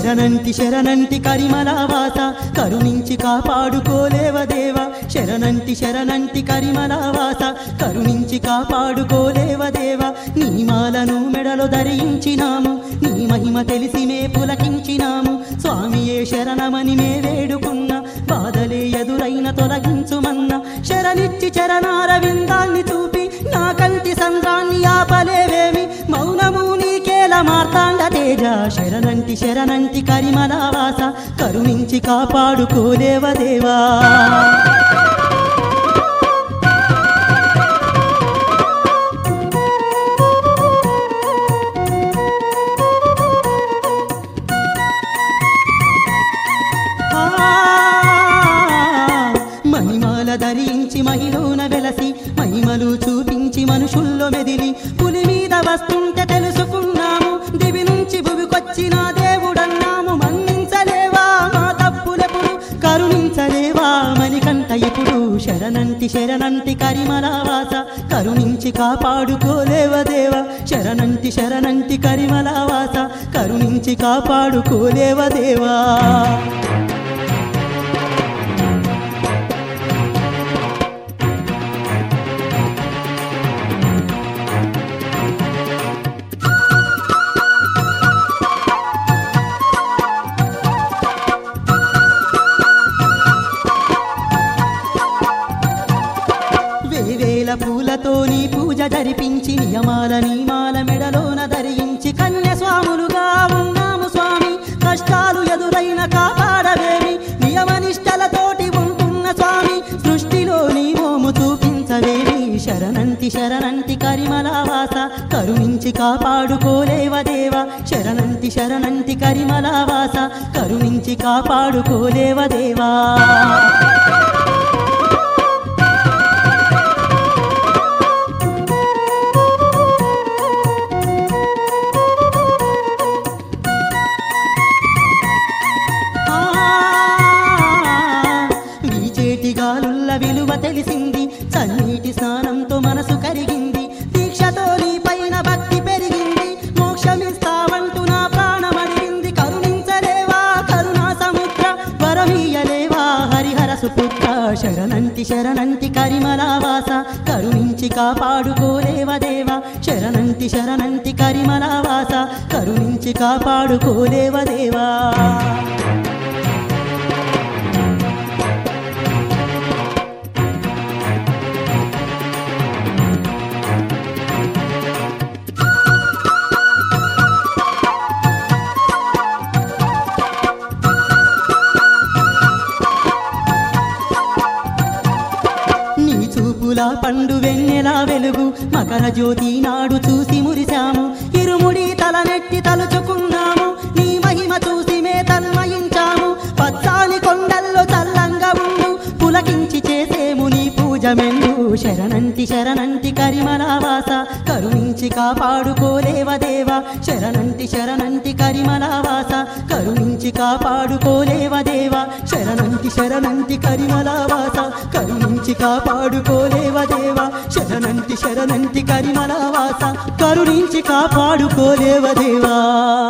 శరణంటి శరణంటి కరిమలవాస కరుణించి కాపాడుకోలేవ దేవా శరణంటి శరణంటి కరిమలవాస కరుణించి కాపాడుకోలేవ దేవా నీ మాలను మెడలో ధరించినాము నీ మహిమ తెలిసి మే పులకించినాము స్వామియే శరణమని మే వేడుకున్న బాధలే ఎదురైన తొలగించుమన్న శరణిచ్చి చరణారవిందాన్ని చూపి నా కంటి సంద్రాన్ని ఆపలేవేమి మౌనము నీకేల మార్తాండ తేజ శరణంటి శరణంటి కరిమలవాస కరుణించి కాపాడుకోలేవ దేవా మహిమాల ధరించి మహిలోన వెలసి మహిమలు చూపించి మనుషుల్లో మెదిలి పులి మీద వస్తుంటే తెలుసుకున్నాము దివి నుంచి భువికొచ్చిన దేవుడన్నాము మన్నించలేవా మా తప్పులెప్పుడు కరుణించలేవా మణికంఠ ఇప్పుడు శరణంటి శరణంటి కరిమలవాస కరుణించి కాపాడుకోలేవ దేవా శరణంటి శరణంటి కరిమలవాస కరుణించి కాపాడుకోలేవ దేవా వేవేల పూలతో నీ పూజ జరిపించి నియమాల నీమాల మెడలోన ధరించి కన్యస్వాములుగా ఉన్నాము స్వామి కష్టాలు ఎదురైన కాపాడవేమి నియమనిష్టలతోటి ఉంటున్న స్వామి సృష్టిలో నీ మోము చూపించవేమి శరణంటి శరణంటి కరిమలవాస కరుణించి కాపాడుకోలేవ దేవా శరణంటి శరణంటి కరిమలవాస కరుణించి కాపాడుకోలేవ దేవా గాలుల్ల విలువ తెలిసింది చన్నీటి స్నానంతో మనసు కరిగింది దీక్షతో నీ పైన భక్తి పెరిగింది మోక్షమిస్తావంటూ నా ప్రాణమడిగింది కరుణించలేవా కరుణా సముద్ర వరమీయలేవా హరిహర సుపుత్ర శరణంటి శరణంటి కరిమలవాస కరుణించి కాపాడుకోలేవ దేవా శరణంటి శరణంటి కరిమలవాస కరుణించి కాపాడుకోలేవ దేవా పండు వెన్నెలా వెలుగు మకర జ్యోతి నాడు చూసి మురిశాము ఇరుముడి తలనెట్టి తలుచుకున్నాము నీ మహిమ చూసి మే తన్మయించాము పచ్చాని కొండల్లో చల్లంగా ఉండు పులకించి చేసేము నీ పూజ మెండు శరణంటి శరణంటి కరిమలవాస కరుణించి కాపాడుకోలేవ దేవా శరణంటి శరణంటి కరిమలవాస కరుణించి కాపాడుకోలేవ దేవా శరణంటి శరణంటి కరిమలవాస కరుణించి కాపాడుకోలేవ దేవా శరణంటి శరణంటి కరిమలవాస కరుణించి కాపాడుకోలేవ దేవా